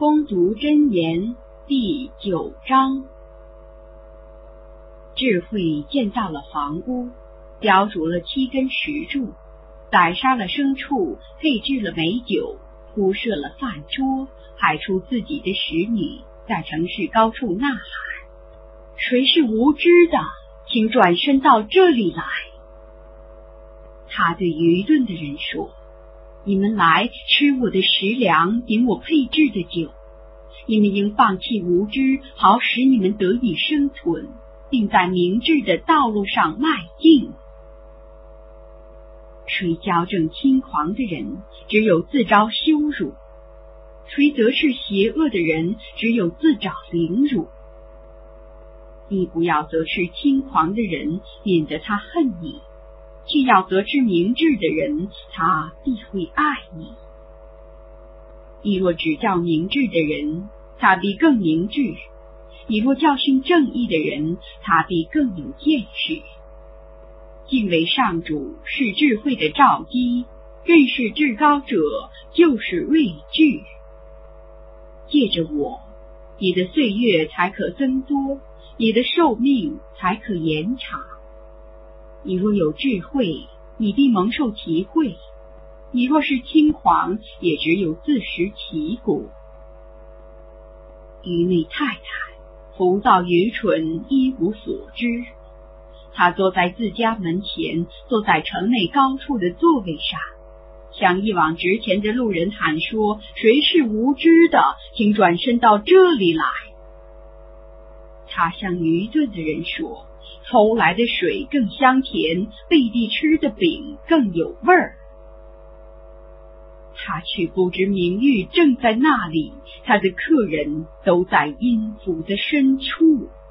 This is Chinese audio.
攻读真言第9章。智慧建造了房屋，雕琢了7根石柱，宰杀了牲畜，配制了美酒，铺设了饭桌，派出自己的使女，在城市高处呐喊：谁是无知的，请转身到这里来。他对愚钝的人说：你们来吃我的食粮，饮我配制的酒。你们应放弃无知，好使你们得以生存，并在明智的道路上迈进。谁矫正轻狂的人，只有自招羞辱；谁责是邪恶的人，只有自找凌辱。你不要责斥轻狂的人，免得他恨你；却要责斥明智的人，他必会爱你。你若指教明智的人，他必更明智；你若教训正义的人，他必更有见识。敬畏上主是智慧的肇基，认识至高者就是睿智。借着我，你的岁月才可增多，你的寿命才可延长。你若有智慧，你必蒙受其惠；你若是轻狂，也只有自食其果。愚昧太太浮躁愚蠢，一无所知。她坐在自家门前，坐在城内高处的座位上，向一往直前的路人喊说：谁是无知的，请转身到这里来。她向愚钝的人说：偷来的水更香甜，背地吃的饼更有味儿。他却不知明玉正在那里，他的客人都在阴府的深处。